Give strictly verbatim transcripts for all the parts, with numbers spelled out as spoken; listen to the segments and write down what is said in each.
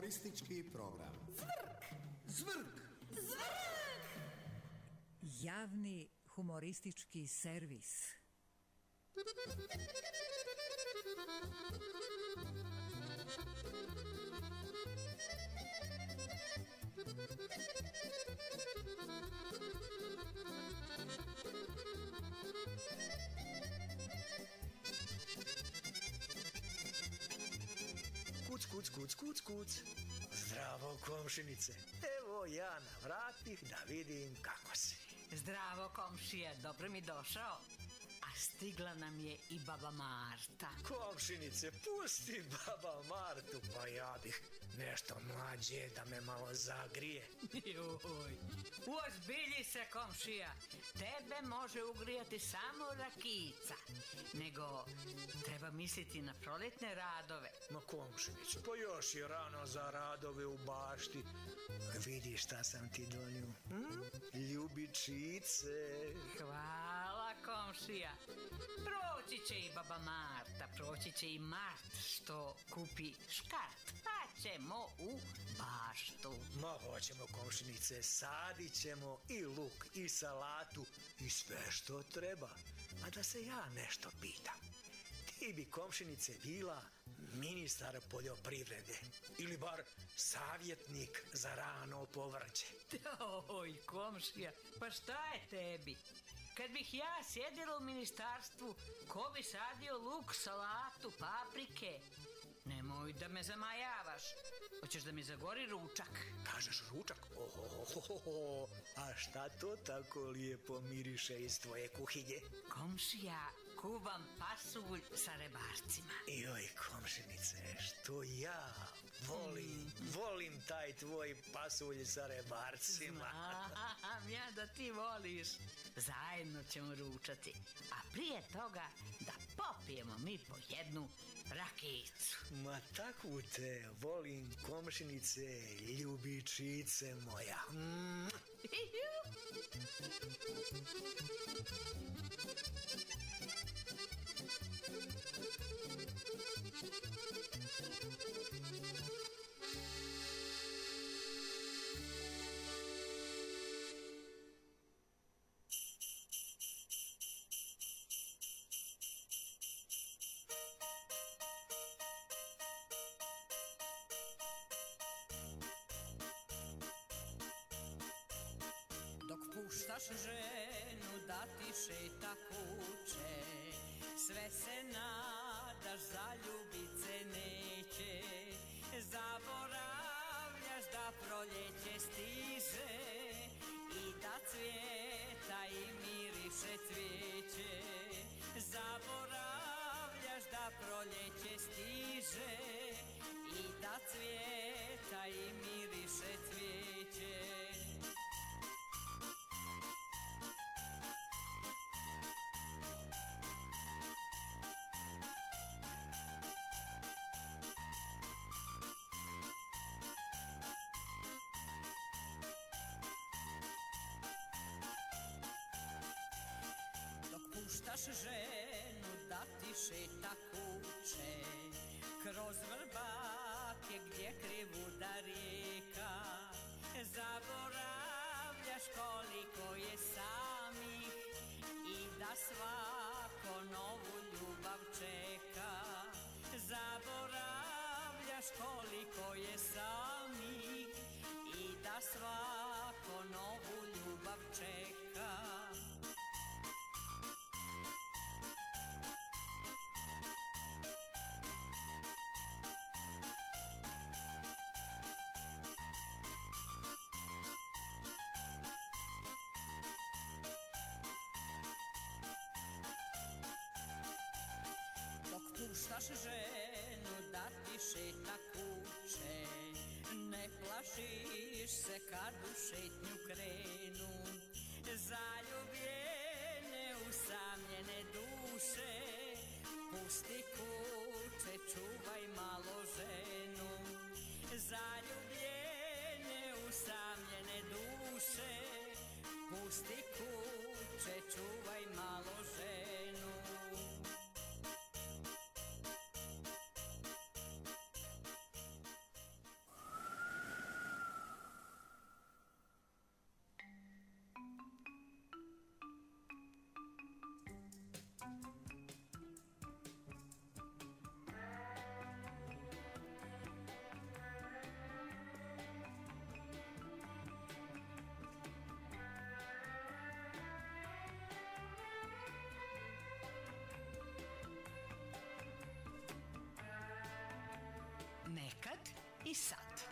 Humoristički program. Zvrk! Zvrk! Zvrk! Javni humoristički servis. Kuc, kuc, kuc, kuc, kuc. Zdravo, komšinice. Evo ja na vratih da vidim kako si. Zdravo, komšija, dobro mi došao. A stigla nam je i baba Marta. Komšinice, pusti baba Martu, pa ja bih nešto mlađe da me malo zagrije. Joj, uozbilji se, komšija. Tebe može ugrijati samo rakijica. Nego treba misliti na proletne radove. Ma komšinice, pa još je rano za radove u bašti. Vidi šta sam ti donio. Hm? Ljubičice. Hvala, komšija. Proći će i baba Marta, proći će i Mart što kupi škart. Pa ćemo u baštu. Ma hoćemo, komšinice, sadit ćemo i luk i salatu i sve što treba. A da se ja nešto pitam. Ti bi, komšinice, bila ministar poljoprivrede ili bar savjetnik za rano povrće. Oj, komšija, pa šta je tebi? Kad bih ja sjedila u ministarstvu, ko bi sadio luk, salatu, paprike? Nemoj da me zamajavaš. Hoćeš da mi zagori ručak? Kažeš ručak? Ohohoho, a šta to tako lijepo miriše iz tvoje kuhinje? Komšija, kuvam pasulj sa rebarcima. Joj, komšinice, što ja volim, volim taj tvoj pasulj sa rebarcima. Znam ja da ti voliš. Zajedno ćemo ručati. A prije toga da popijemo mi po jednu rakijicu. Ma takvu te volim, komšinice, ljubičice moja. Mm. Dok puštaš ženu da ti šeta kuće, sve se nadaš, zaljubice neće. Zaboravljaš da proljeće stiže i da cvijeta i miriše cvijeće. Zaboravljaš da proljeće stiže i da cvijeta i miriše cvijeće. Puštaš ženu da ti šeta kuće, kroz vrbake gdje krivuda rijeka. Zaboravljaš koliko je samih i da svako novu ljubav čeka. Zaboravljaš koliko je samih i da svako novu ljubav čeka. Puštaš ženu da ti šeta kuće, ne plašiš se kad u šetnju krenu. Zaljubljene, usamljene duše, pusti kuće, čuvaj malo ženu. Zaljubljene, usamljene duše, pusti kuće, čuvaj malo ženu. Novi Sad.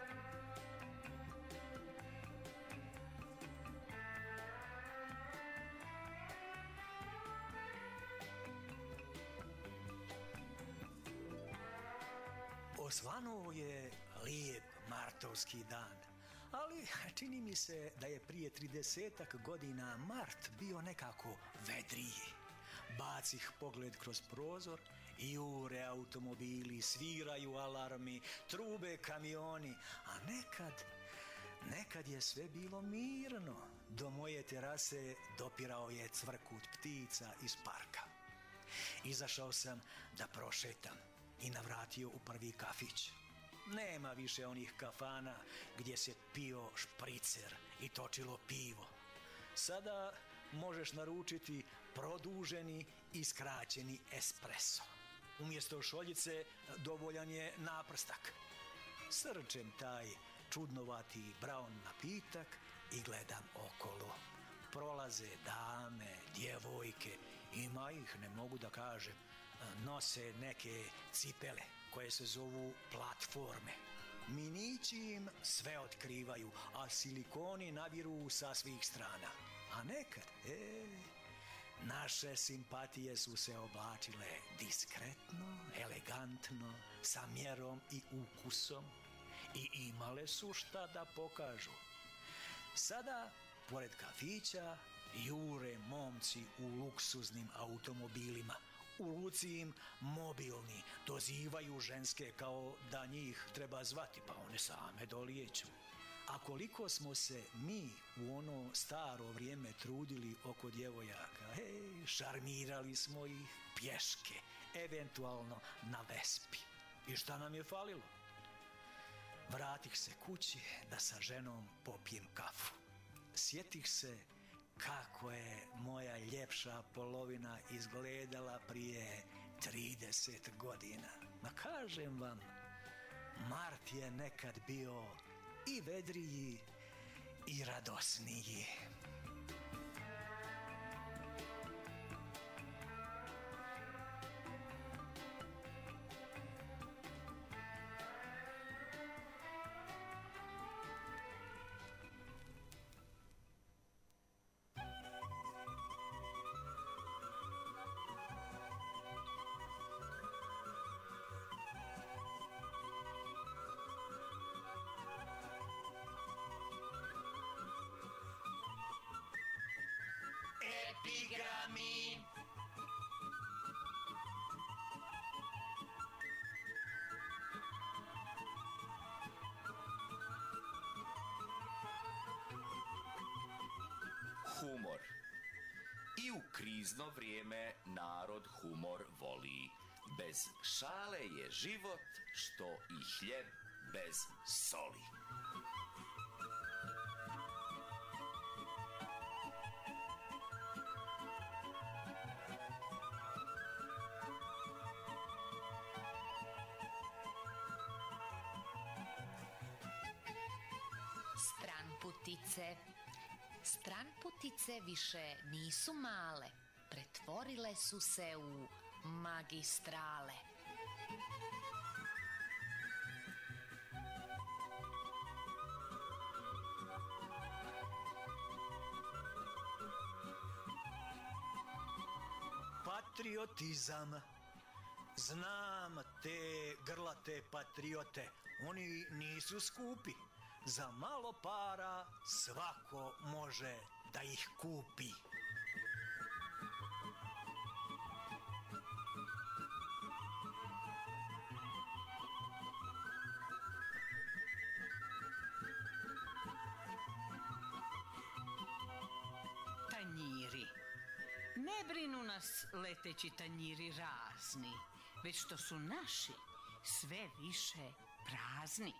Osvanuo je lijep martovski dan, ali čini mi se da je prije tridesetak godina mart bio nekako vedriji. Bacih pogled kroz prozor, jure automobili, sviraju alarmi, trube kamioni, a nekad, nekad je sve bilo mirno. Do moje terase dopirao je cvrkut ptica iz parka. Izašao sam da prošetam i navratio u prvi kafić. Nema više onih kafana gdje se pio špricer i točilo pivo. Sada možeš naručiti produženi i skraćeni espresso. Umjesto šoljice dovoljan je naprstak. Srčem taj čudnovati brown napitak i gledam okolo. Prolaze dame, djevojke, ima ih, ne mogu da kažem, nose neke cipele koje se zovu platforme. Minići im sve otkrivaju, a silikoni naviru sa svih strana. A nekad, e, naše simpatije su se oblačile diskretno, elegantno, sa mjerom i ukusom i imale su šta da pokažu. Sada, pored kafića, jure momci u luksuznim automobilima. U luci im mobilni dozivaju ženske kao da njih treba zvati, pa one same dolijeću. A koliko smo se mi u ono staro vrijeme trudili oko djevojaka, hej, šarmirali smo ih pješke, eventualno na Vespi. I šta nam je falilo? Vratih se kući da sa ženom popijem kafu. Sjetih se kako je moja ljepša polovina izgledala prije trideset godina. Ma kažem vam, mart je nekad bio i vedriji i radosniji. Epigrami. Humor. I u krizno vrijeme narod humor voli. Bez šale je život što i hljeb bez soli. Stranputice. Stranputice više nisu male, pretvorile su se u magistrale. Patriotizam. Znam te grlate patriote, oni nisu skupi. Za malo para svako može da ih kupi. Tanjiri. Ne brinu nas leteći tanjiri razni, već što su naši sve više prazni.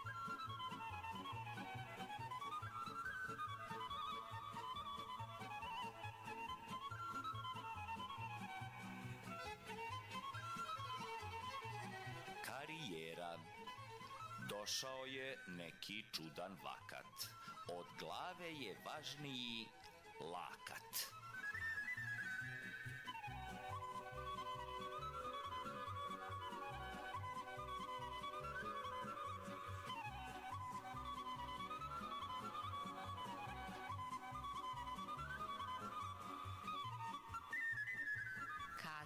Karijera. Došao je neki čudan vakat. Od glave je važniji lakat.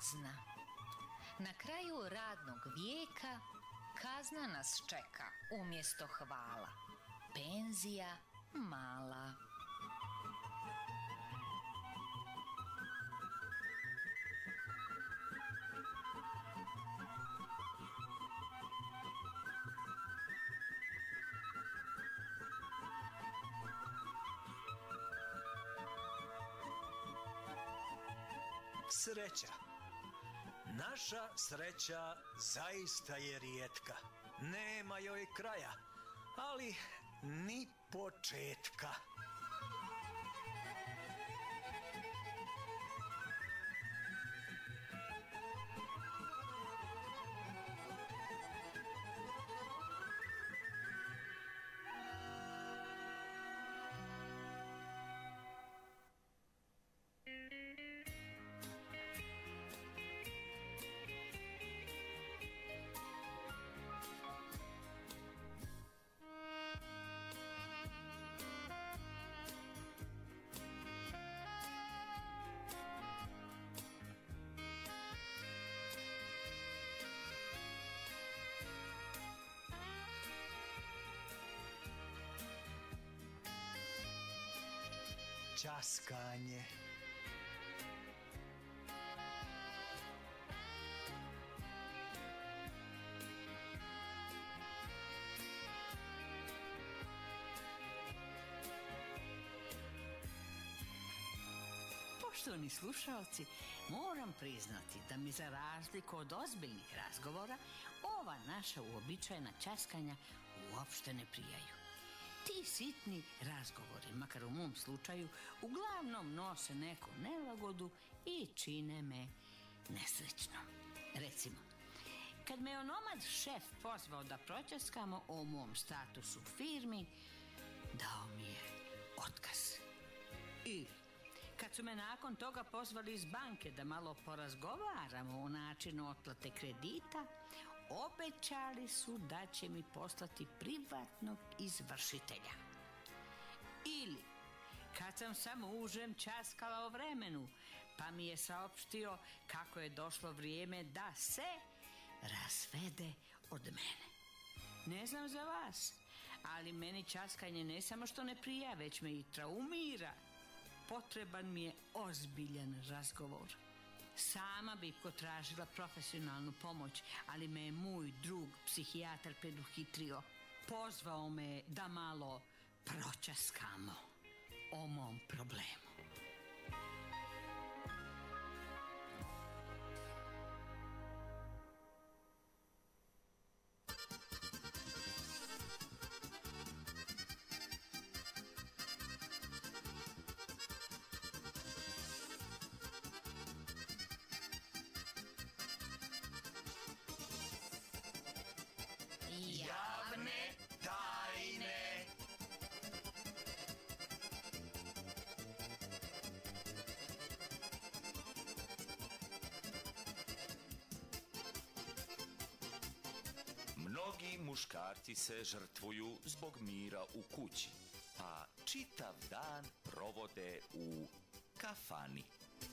kazna. Na kraju radnog vijeka kazna nas čeka umjesto hvala. Penzija mala. Sreća. Naša sreća zaista je rijetka. Nema joj kraja, ali ni početka. Časkanje. Poštovani slušalci, moram priznati da mi za razliku od ozbiljnih razgovora ova naša uobičajena časkanja uopšte ne prijaju. Ti sitni razgovori, makar u mom slučaju, uglavnom nose neku nelagodu i čine me nesrećnom. Recimo, kad me onomad šef pozvao da pročaskamo o mom statusu u firmi, dao mi je otkaz. I kad su me nakon toga pozvali iz banke da malo porazgovaramo o načinu otplate kredita, obećali su da će mi poslati privatnog izvršitelja. Ili kad sam samo užem časkala o vremenu, pa mi je saopštio kako je došlo vrijeme da se razvede od mene. Ne znam za vas, ali meni časkanje ne samo što ne prija, već me i traumira. Potreban mi je ozbiljan razgovor. Sama bih potražila profesionalnu pomoć, ali me je moj drug psihijatar preduhitrio. Pozvao me da malo pročaskamo o mom problemu. Javne tajne. Mnogi muškarci se žrtvuju zbog mira u kući, a čitav dan provode u kafani.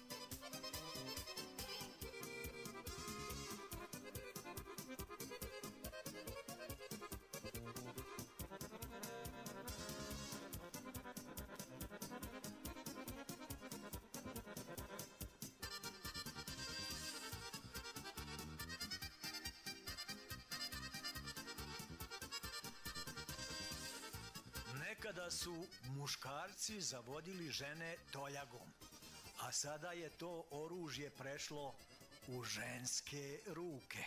Nekada su muškarci zavodili žene toljagom, a sada je to oružje prešlo u ženske ruke.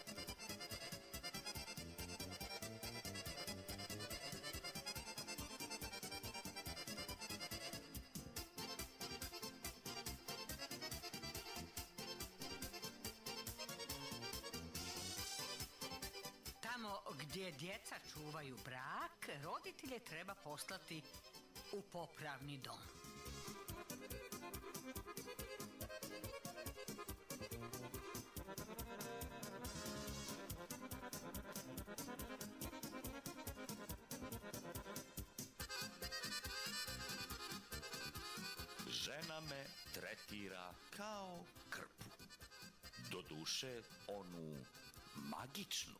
Tamo gdje djeca čuvaju brak, roditelje treba poslati u popravni dom. Žena me tretira kao krpu. duše onu magičnu.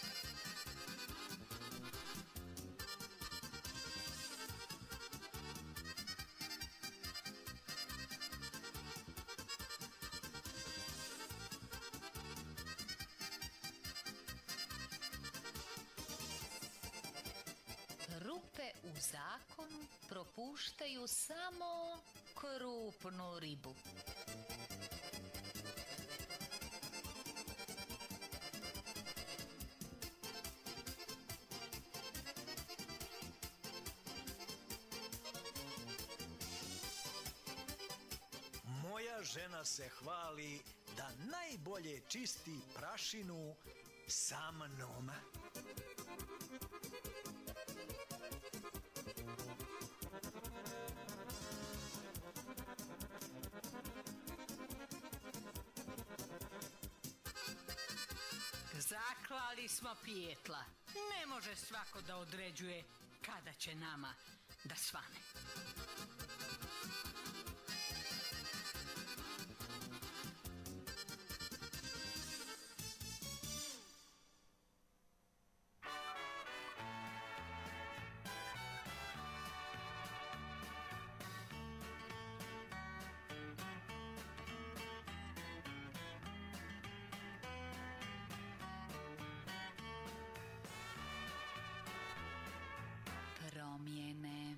Rupe u zakonu propuštaju samo krupnu ribu. Moja žena se hvali da najbolje čisti prašinu sa mnom. Zaklali smo pijetla. Ne može svako da određuje kada će nama da svane. Promjene.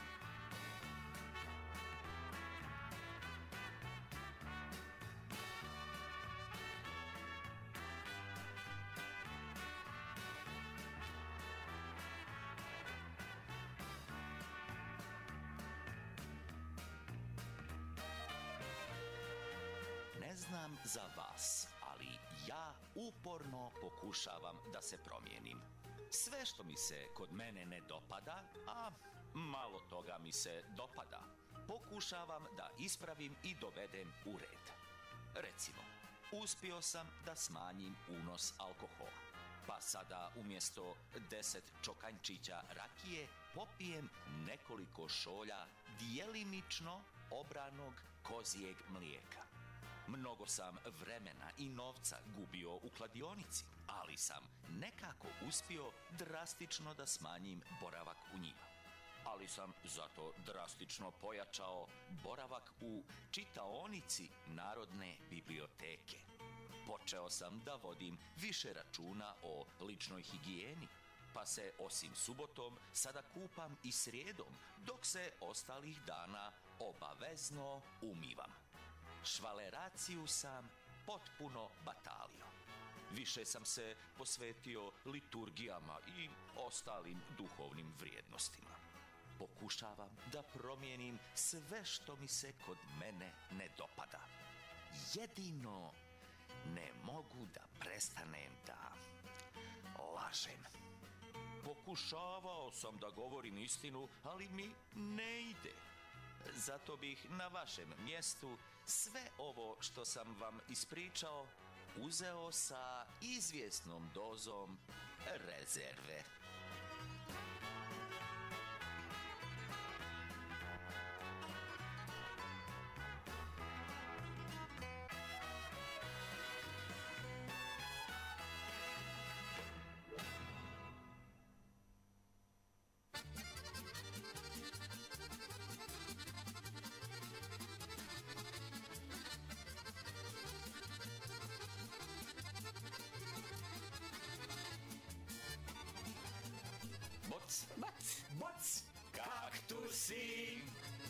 Ne znam za vas, ali ja uporno pokušavam da se promijenim. Sve što mi se kod mene ne dopada, a malo toga mi se dopada, pokušavam da ispravim i dovedem u red. Recimo, uspio sam da smanjim unos alkohola, pa sada umjesto deset čokančića rakije popijem nekoliko šolja djelimično obranog kozijeg mlijeka. Mnogo sam vremena i novca gubio u kladionici, ali sam nekako uspio drastično da smanjim boravak u njima. Ali sam zato drastično pojačao boravak u čitaonici Narodne biblioteke. Počeo sam da vodim više računa o ličnoj higijeni, pa se osim subotom sada kupam i srijedom, dok se ostalih dana obavezno umivam. Švaleraciju sam potpuno batalio. Više sam se posvetio liturgijama i ostalim duhovnim vrijednostima. Pokušavam da promijenim sve što mi se kod mene ne dopada. Jedino ne mogu da prestanem da lažem. Pokušavao sam da govorim istinu, ali mi ne ide. Zato bih na vašem mjestu sve ovo što sam vam ispričao uzeo sa izvjesnom dozom rezerve. Boc, Bac! Boc! kaktusi!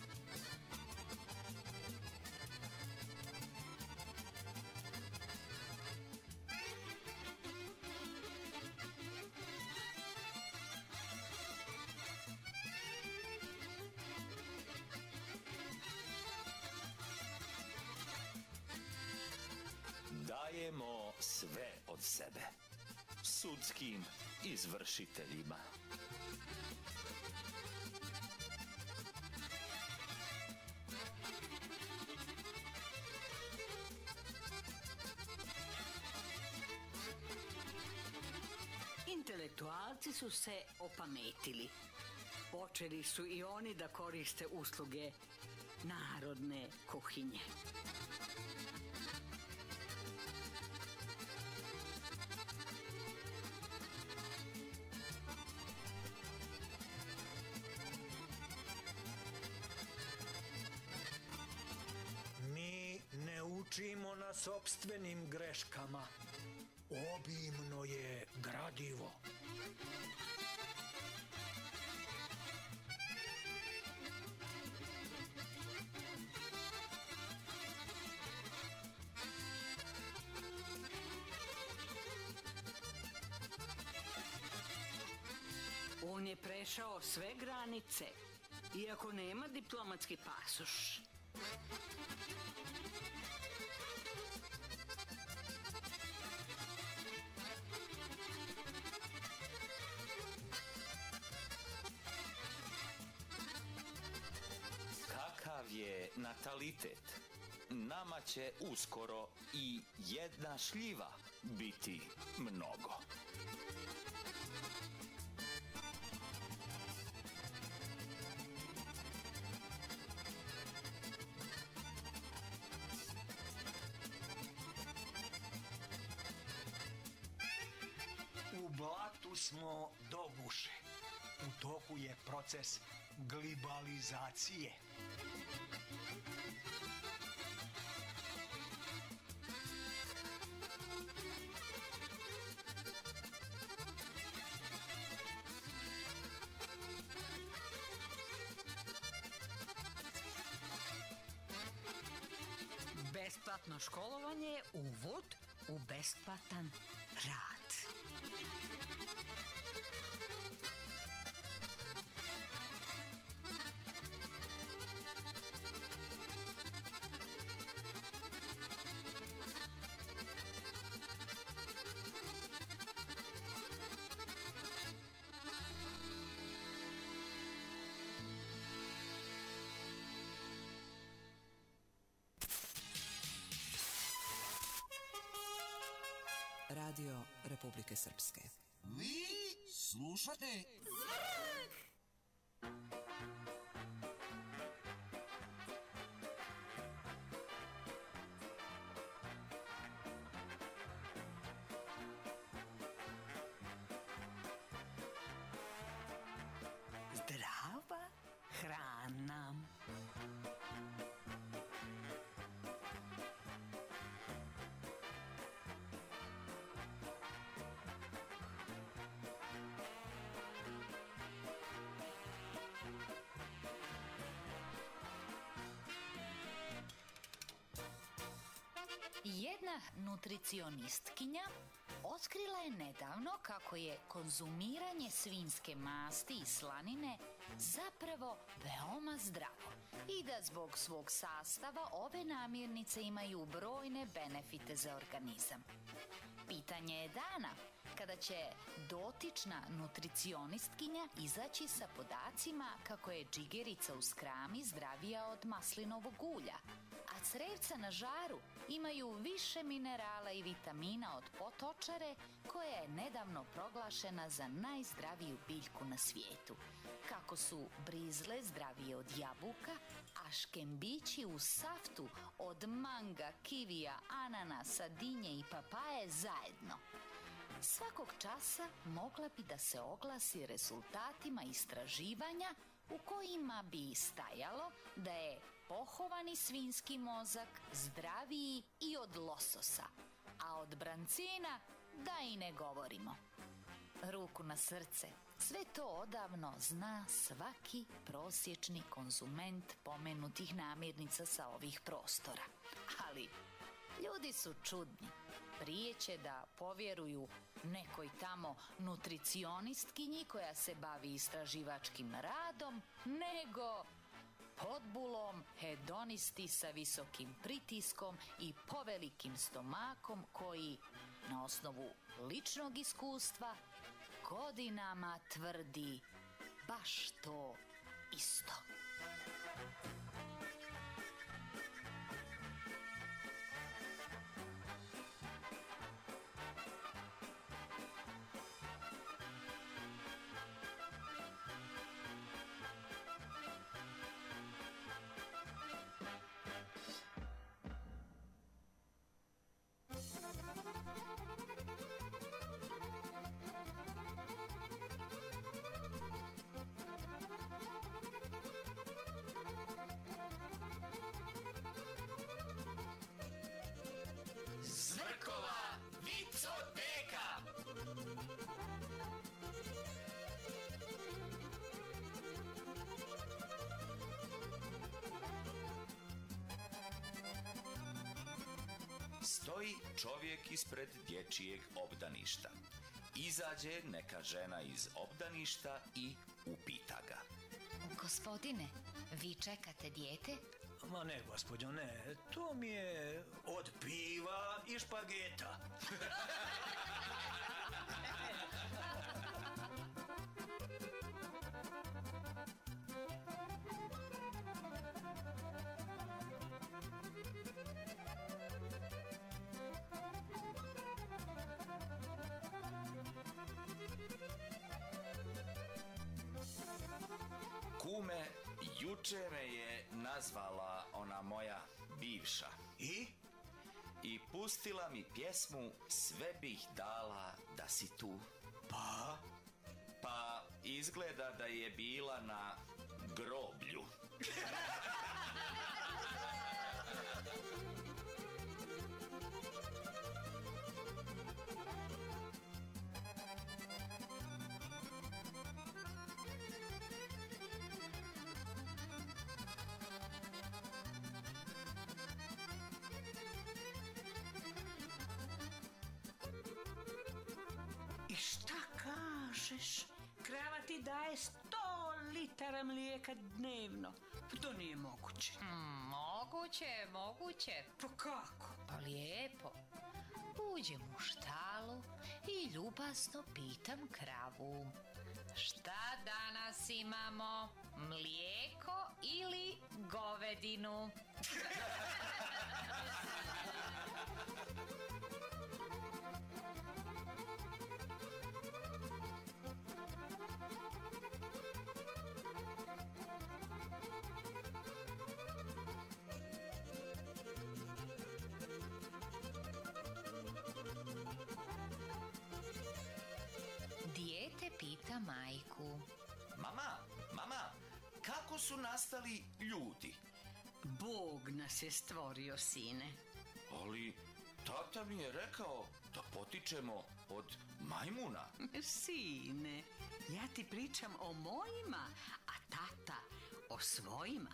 Dajemo sve od sebe sudskim izvršiteljima. Intelektualci su se opametili. Počeli su i oni da koriste usluge narodne kuhinje. na sopstvenim greškama. Obimno je gradivo. On je prešao sve granice, iako nema diplomatski pasoš. Kakav je natalitet? Nama će uskoro i jedna šljiva biti mnogo. U blatu smo do guše. U toku je proces globalizacije. Besplatno školovanje je uvod u besplatan rad. Radio Republike Srpske. Vi slušate Zdrava hrana. Jedna nutricionistkinja otkrila je nedavno kako je konzumiranje svinjske masti i slanine zapravo veoma zdravo i da zbog svog sastava ove namirnice imaju brojne benefite za organizam. Pitanje je dana kada će dotična nutricionistkinja izaći sa podacima kako je džigerica u skrami zdravija od maslinovog ulja, a crevca na žaru imaju više minerala i vitamina od potočare koja je nedavno proglašena za najzdraviju biljku na svijetu. Kako su brizle zdravije od jabuka, a škembići u saftu od manga, kivija, ananasa, dinje i papaje zajedno. Svakog časa mogla bi da se oglasi rezultatima istraživanja u kojima bi stajalo da je pohovani svinjski mozak zdraviji i od lososa, a od brancina da i ne govorimo. Ruku na srce, sve to odavno zna svaki prosječni konzument pomenutih namirnica sa ovih prostora. Ali ljudi su čudni. Prije će da povjeruju nekoj tamo nutricionistkinji koja se bavi istraživačkim radom, nego podbulom hedonisti sa visokim pritiskom i povelikim stomakom koji, na osnovu ličnog iskustva, godinama tvrdi baš to isto. Stoji čovjek ispred dječjeg obdaništa. Izađe neka žena iz obdaništa i upita ga. Gospodine, vi čekate dijete? Ma ne, gospođo, ne. To mi je od piva i špageta. Kume, juče me je nazvala ona moja bivša. I? I pustila mi pjesmu Sve bih dala da si tu. Pa? Pa izgleda da je bila na groblju. I šta kažeš? Krava ti daje sto litara mlijeka dnevno. To nije moguće. Hmm, moguće, moguće. Pa kako? Pa lijepo. Uđem u štalu i ljubazno pitam kravu. Šta danas imamo? Mlijeko ili govedinu? Dijete pita majku. Mama, mama, kako su nastali ljudi? Bog nas je stvorio, sine. Ali tata mi je rekao da potičemo od majmuna. Sine, ja ti pričam o mojima, a tata o svojima.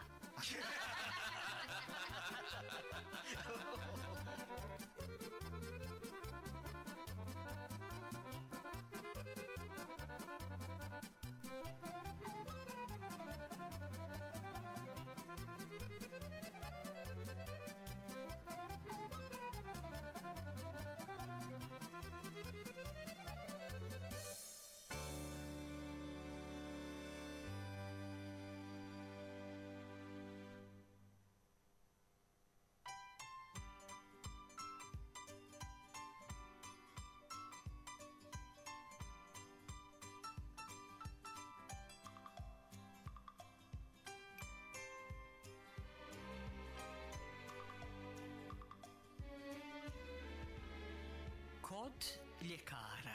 Kod ljekara.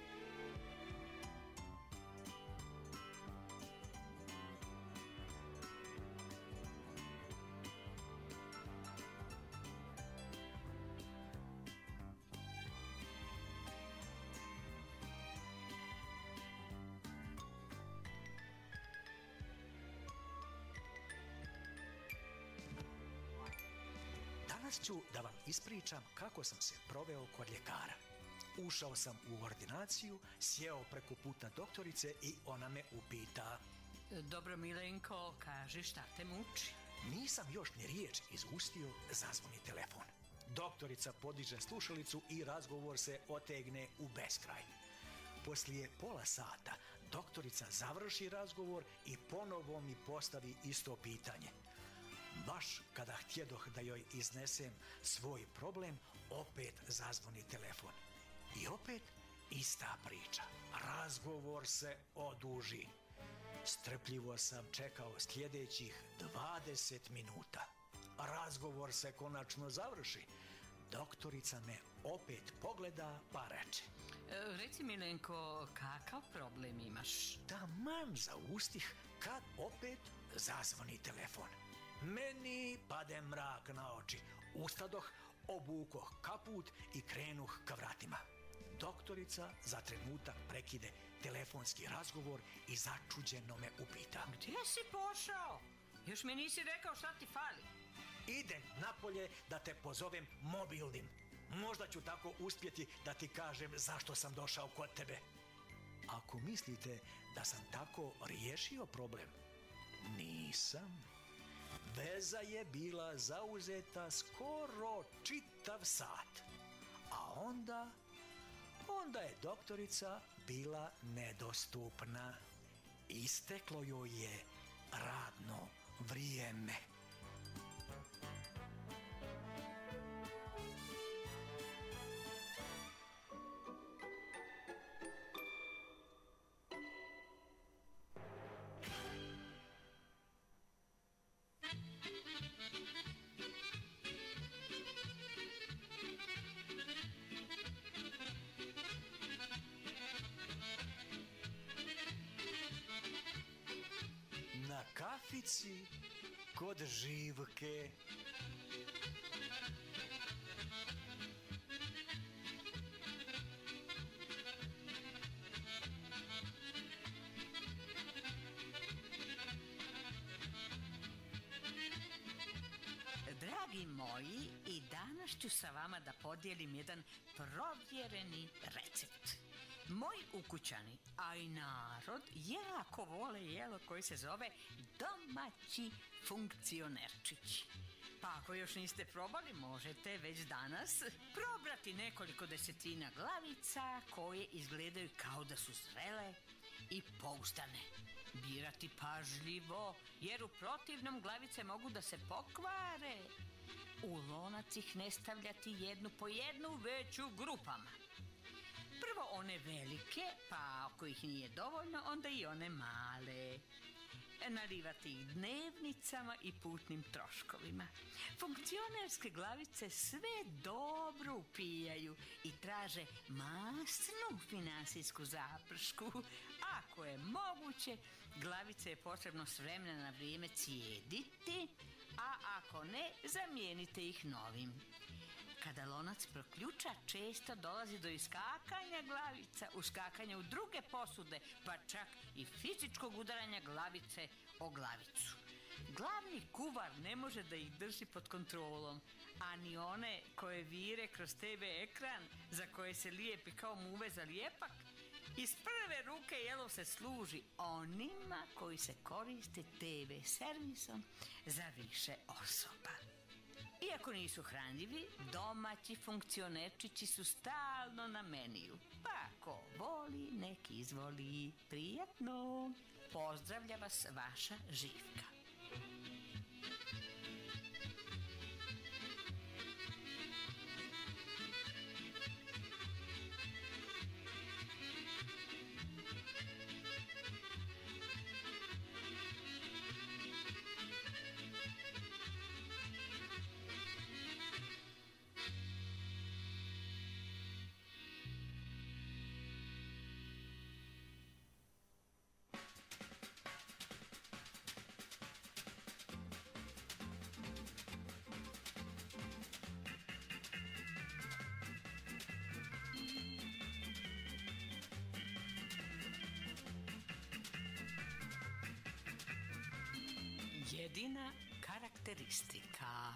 Danas ću da vam ispričam kako sam se proveo kod ljekara. Ušao sam u ordinaciju, sjeo preko puta doktorice i ona me upita. Dobro, Milenko, kaži šta te muči. Nisam još ni riječ izustio, zazvoni telefon. Doktorica podiže slušalicu i razgovor se otegne u beskraj. Poslije pola sata doktorica završi razgovor i ponovo mi postavi isto pitanje. Baš kada htjedoh da joj iznesem svoj problem, opet zazvoni telefon. I opet ista priča. Razgovor se oduži. Strpljivo sam čekao sljedećih dvadeset minuta. Razgovor se konačno završi. Doktorica me opet pogleda pa reče. E, reci, Milenko, kakav problem imaš? Taman za ustih kad opet zazvoni telefon. Meni pade mrak na oči. Ustadoh, obukoh kaput i krenuh ka vratima. Doktorica za trenutak prekide telefonski razgovor i začuđeno me upita. Gdje si pošao? Još mi nisi rekao šta ti fali. Idem napolje da te pozovem mobilnim. Možda ću tako uspjeti da ti kažem zašto sam došao kod tebe. Ako mislite da sam tako riješio problem, nisam. Veza je bila zauzeta skoro čitav sat. A onda, onda je doktorica bila nedostupna. Isteklo joj je radno vrijeme. Na kafici kod Živke. Dragi moji, i danas ću sa vama da podijelim jedan provjereni recept. Moji ukućani, a i narod, jako vole jelo koje se zove domaći funkcionerčići. Pa ako još niste probali, možete već danas probrati nekoliko desetina glavica koje izgledaju kao da su zrele i pouzdane. Birati pažljivo, jer u protivnom glavice mogu da se pokvare. U lonac ih ne stavljati jednu po jednu, već u grupama. Prvo one velike, pa ako ih nije dovoljno, onda i one male. Nalivati ih dnevnicama i putnim troškovima. Funkcionerske glavice sve dobro upijaju i traže masnu finansijsku zapršku. Ako je moguće, glavice je potrebno s vremena na vrijeme cijediti, a ako ne, zamijenite ih novim. Kada lonac proključa, često dolazi do iskakanja glavica, uskakanja u druge posude, pa čak i fizičkog udaranja glavice o glavicu. Glavni kuvar ne može da ih drži pod kontrolom, a ni one koje vire kroz te ve ekran, za koje se lijepi kao muve za lijepak. Iz prve ruke jelo se služi onima koji se koriste te ve servisom za više osoba. Iako nisu hranljivi, domaći funkcionerčići su stalno na meniju. Pa ko voli, nek izvoli. Prijatno! Pozdravlja vas vaša Živka. Jedina karakteristika.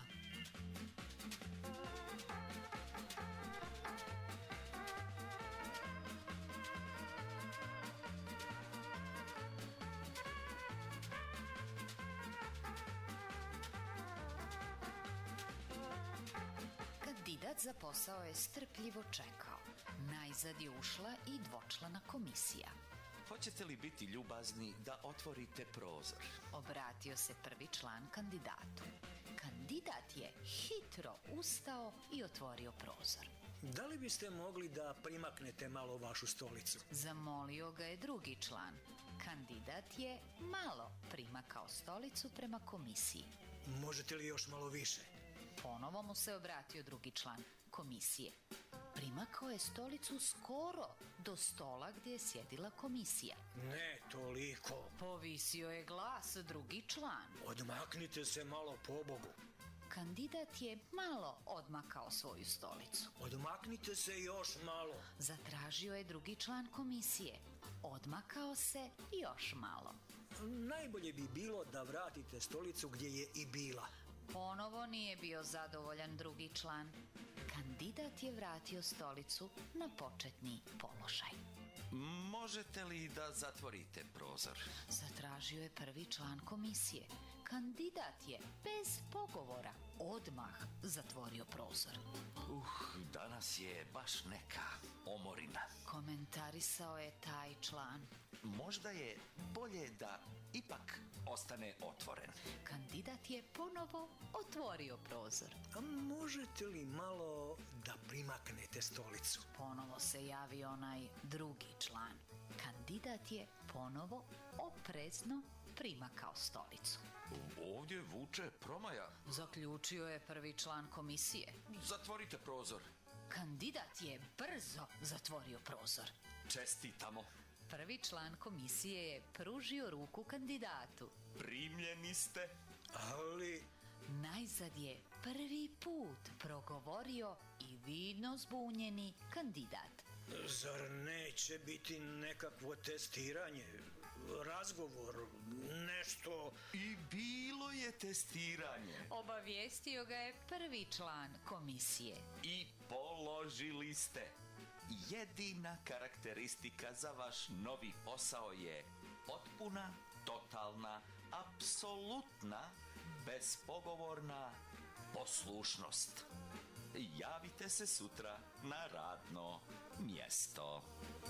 Kandidat za posao je strpljivo čekao. Najzad je ušla i dvočlana komisija. Hoćete li biti ljubazni da otvorite prozor? Obratio se prvi član kandidatu. Kandidat je hitro ustao i otvorio prozor. Da li biste mogli da primaknete malo vašu stolicu? Zamolio ga je drugi član. Kandidat je malo primakao stolicu prema komisiji. Možete li još malo više? Ponovo mu se obratio drugi član komisije. Primakao je stolicu skoro do stola gdje je sjedila komisija. Ne toliko. Povisio je glas drugi član. Odmaknite se malo, pobogu. Kandidat je malo odmakao svoju stolicu. Odmaknite se još malo. Zatražio je drugi član komisije. Odmakao se još malo. Najbolje bi bilo da vratite stolicu gdje je i bila. Ponovo nije bio zadovoljan drugi član. kandidat je vratio stolicu na početni položaj. Možete li da zatvorite prozor? Zatražio je prvi član komisije. Kandidat je bez pogovora odmah zatvorio prozor. Uh, danas je baš neka omorina. Komentarisao je taj član. Možda je bolje da ipak ostane otvoren. Kandidat je ponovo otvorio prozor. A možete li malo da primaknete stolicu? Ponovo se javio onaj drugi član. Kandidat je ponovo oprezno primakao stolicu. Ovdje vuče promaja. Zaključio je prvi član komisije. Zatvorite prozor. Kandidat je brzo zatvorio prozor. Čestitamo. Prvi član komisije je pružio ruku kandidatu. Primljeni ste. Ali... Najzad je prvi put progovorio i vidno zbunjeni kandidat. Zar neće biti nekakvo testiranje, razgovor, nešto? I bilo je testiranje. Obavijestio ga je prvi član komisije. I položili ste. Jedina karakteristika za vaš novi posao je potpuna, totalna, apsolutna, bespogovorna poslušnost. Javite se sutra na radno mjesto.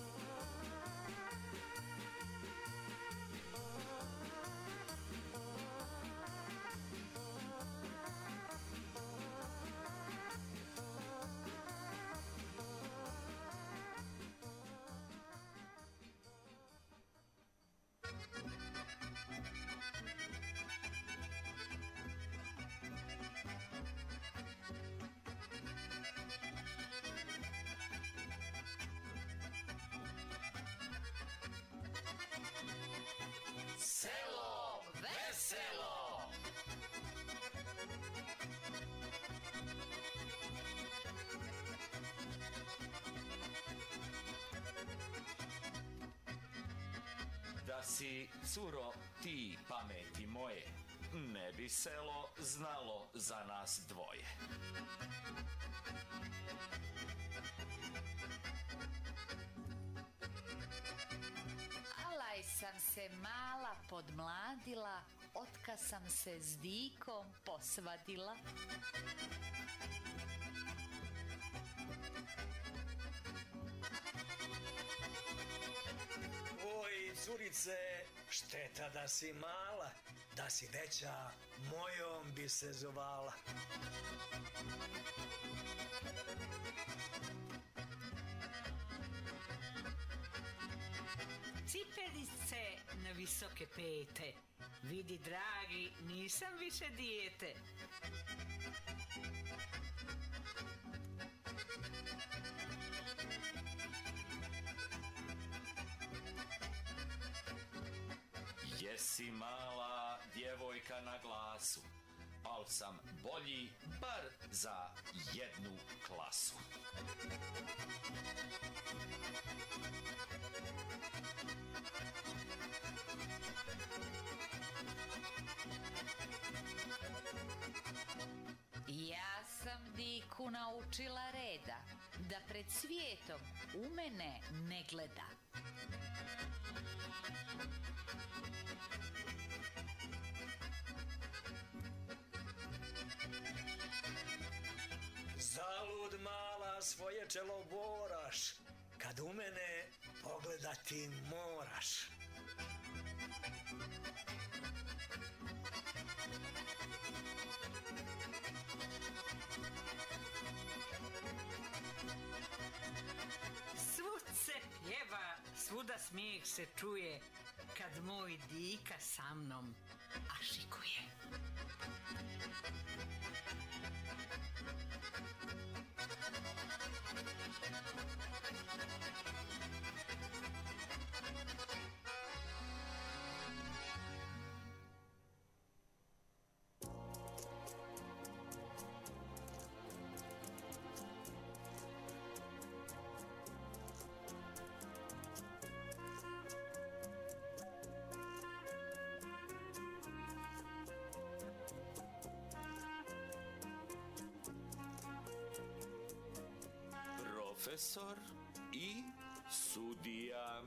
Selo veselo! Da si, curo, ti pameti moje, ne bi selo znalo za nas dvoje. Alaj sam se mala podmladila, otka sam se s dikom posvadila. Oj, curice, šteta da si mala, da si veća, mojom bi se zovala. Cipelice na visoke pete. Vidi, dragi, nisam više dijete. Jesi mala djevojka na glasu, al sam bolji bar za jednu klasu. Ja sam diku naučila reda, da pred svijetom u mene ne gleda. Zalud mala svoje čelo boraš, kad u mene pogledati moraš. Svud se pjeva, svuda smijeh se čuje, kad moj dika sa mnom ašikuje. profesor i sudija.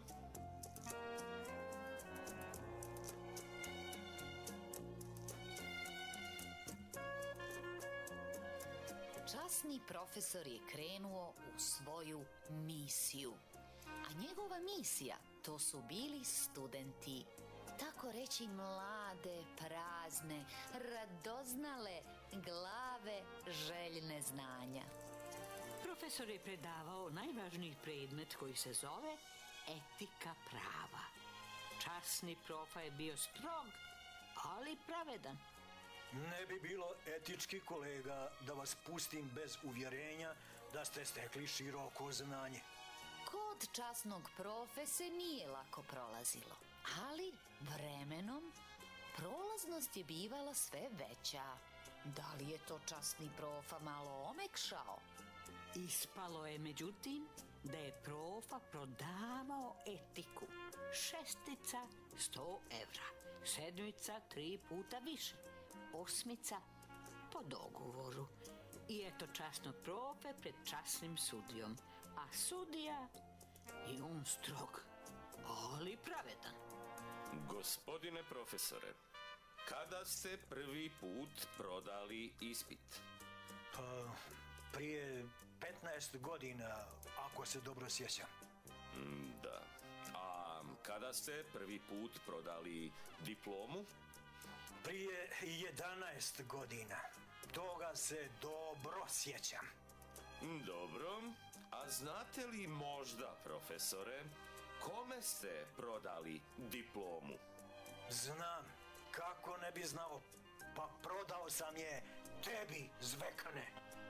Časni profesor je krenuo u svoju misiju. A njegova misija, to su bili studenti. Tako reći mlade, prazne, radoznale glave željne znanja. Profesor je predavao najvažniji predmet koji se zove etika prava. Časni profa je bio strog, ali pravedan. Ne bi bilo etički, kolega, da vas pustim bez uvjerenja da ste stekli široko znanje. Kod časnog profe se nije lako prolazilo, ali vremenom prolaznost je bivala sve veća. Da li je to časni profa malo omekšao? Ispalo je, međutim, da je profa prodavao etiku. Šestica, sto evra. Sedmica, tri puta više. Osmica, po dogovoru. I eto časnog profe pred časnim sudijom. A sudija je on strog, ali pravedan. Gospodine profesore, kada ste prvi put prodali ispit? Pa, prije petnaest godina, ako se dobro sjećam. Mm, da. A kada ste prvi put prodali diplomu? Prije jedanaest godina. Toga se dobro sjećam. Dobro. A znate li možda, profesore, kome ste prodali diplomu? Znam, kako ne bi znao, pa prodao sam je tebi, zvekane.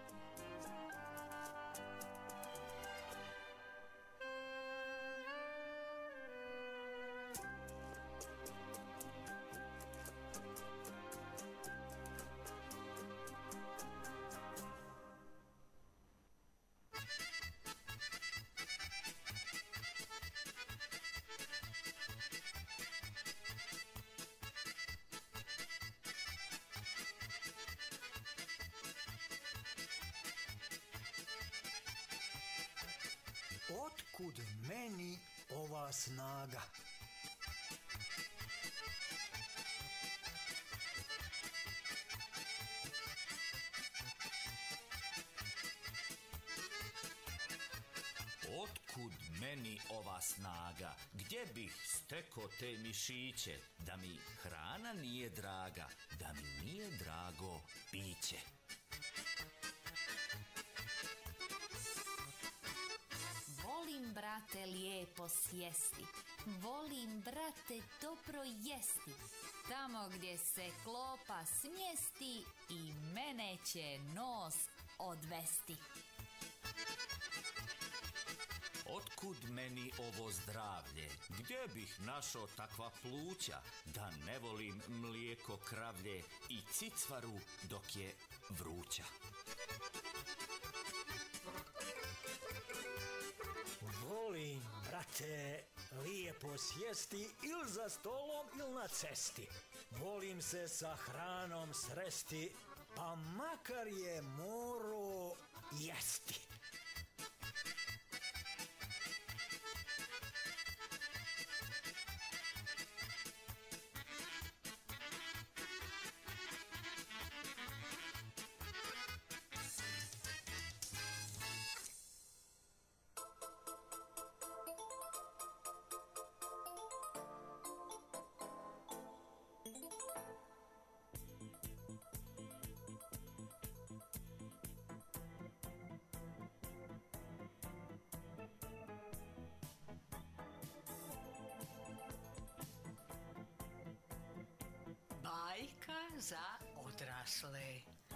Otkud meni ova snaga? Otkud meni ova snaga? Gdje bih steko te mišiće? Da mi hrana nije draga, da mi nije drago piće. Volim, brate, lijepo sjesti. Volim, brate, dobro jesti. Tamo gdje se klopa smjesti i mene će nos odvesti. Otkud meni ovo zdravlje? Gdje bih našao takva pluća? Da ne volim mlijeko kravlje i cicvaru dok je vruća. Volim, brate, lijepo sjesti ili za stolom ili na cesti. Volim se sa hranom sresti, pa makar je moro jesti. Bajka za odrasle.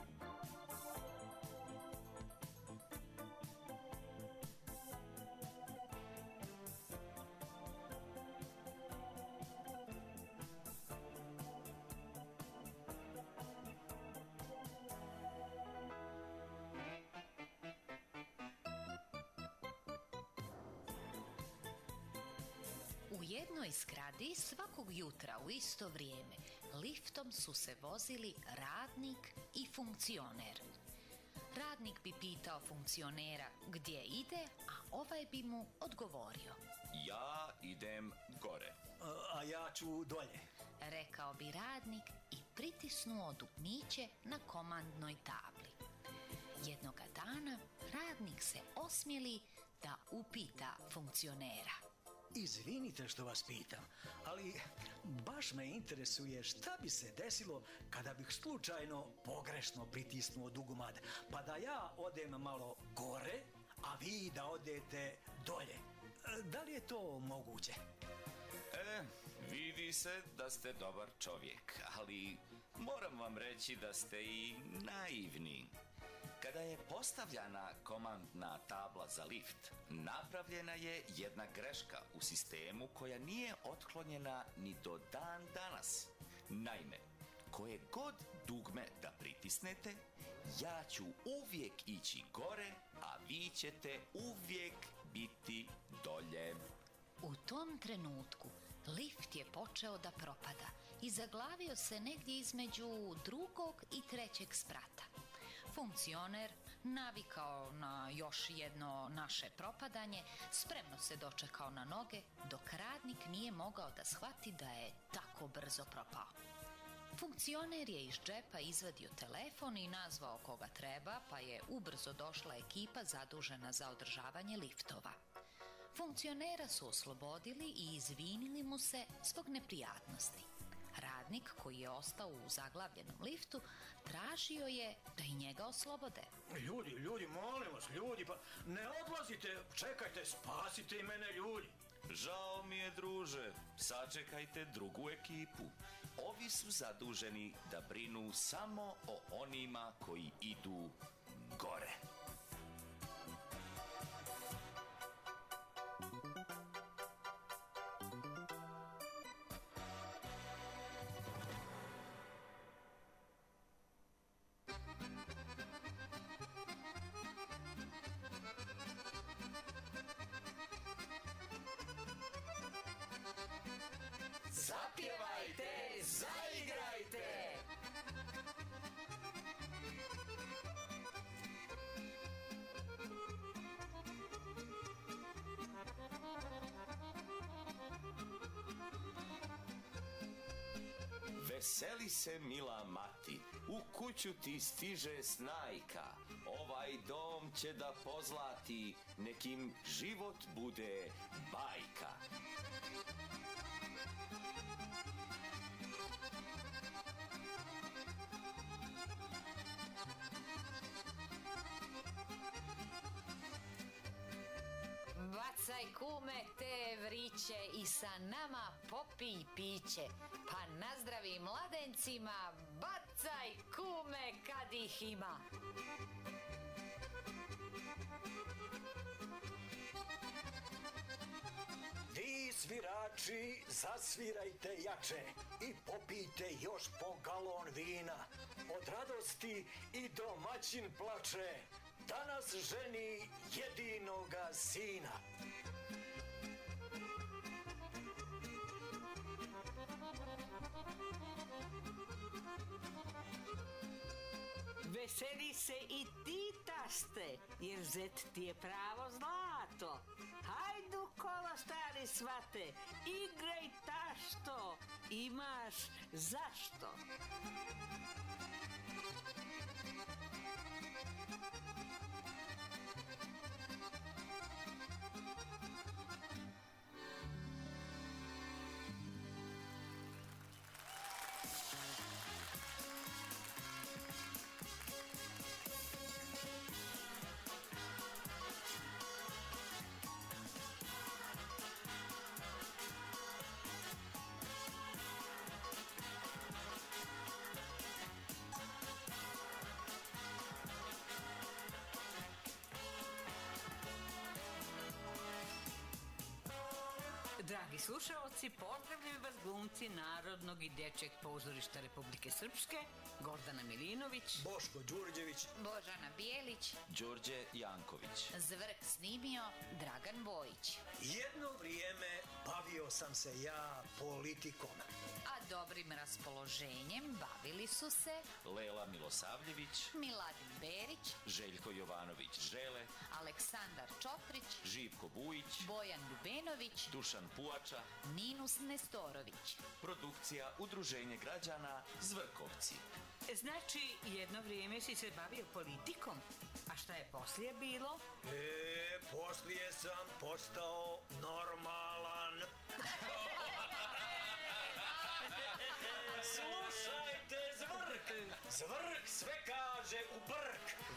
U jednoj zgradi svakog jutra u isto vrijeme liftom su se vozili radnik i funkcioner. Radnik bi pitao funkcionera gdje ide, ovaj bi mu odgovorio. Ja idem gore. A, a ja ću dolje. Rekao bi radnik i pritisnuo dugmiće na komandnoj tabli. Jednoga dana radnik se osmjeli da upita funkcionera. Izvinite što vas pitam, ali baš me interesuje šta bi se desilo kada bih slučajno pogrešno pritisnuo dugumad, pa da ja odem malo gore, a vi da odete dolje. E, Da li je to moguće? E, vidi se da ste dobar čovjek, ali moram vam reći da ste i naivni. Kada je postavljana komandna tabla za lift, napravljena je jedna greška u sistemu koja nije otklonjena ni do dan danas. Naime, koje god dugme da pritisnete, ja ću uvijek ići gore, a vi ćete uvijek biti dolje. U tom trenutku lift je počeo da propada i zaglavio se negdje između drugog i trećeg sprata. Funkcioner, navikao na još jedno naše propadanje, spremno se dočekao na noge, dok radnik nije mogao da shvati da je tako brzo propao. Funkcioner je iz džepa izvadio telefon i nazvao koga treba, pa je ubrzo došla ekipa zadužena za održavanje liftova. Funkcionera su oslobodili i izvinili mu se zbog neprijatnosti. Radnik, koji je ostao u zaglavljenom liftu, tražio je da i njega oslobode. Ljudi, ljudi, molim vas, ljudi, pa ne odlazite, čekajte, spasite i mene, ljudi. Žao mi je, druže, sačekajte drugu ekipu. Ovi su zaduženi da brinu samo o onima koji idu gore. Zapjevajte, zaigrajte! Veseli se, mila mati, u kuću ti stiže snajka. Ovaj dom će da pozlati, nekim život bude bajka. Bacaj, kume, te vriće i sa nama popij piće, pa nazdravi mladencima, bacaj, kume, kad ih ima. Vi svirači, zasvirajte jače i popijte još po galon vina. Od radosti i domaćin plače, danas ženi jedinoga sina. Veseli se i ti, taste, jer zet ti je pravo zlato. Hajdu kolo, stari svate, igraj tašto, imaš zašto. Dragi slušaoci, pozdravljaju vas glumci Narodnog i dječjeg pozorišta Republike Srpske, Gordana Milinović, Boško Đurđević, Božana Bijelić, Đorđe Janković. zvrk snimio Dragan Bojić. jedno vrijeme bavio sam se ja politikom. A dobrim raspoloženjem bavili su se Lela Milosavljević, Miladin Berić Ivanić, Željko Jovanović Žele, Aleksandar Čotrić, Živko Bujić, Bojan Ljubenović, Dušan Puača, Ninus Nestorović. produkcija Udruženje građana Zvrkovci. Znači, jedno vrijeme si se bavio politikom, a šta je poslije bilo? E, poslije sam postao normalan. Slušajte, Zvrk! Zvrk sve kaže u brk.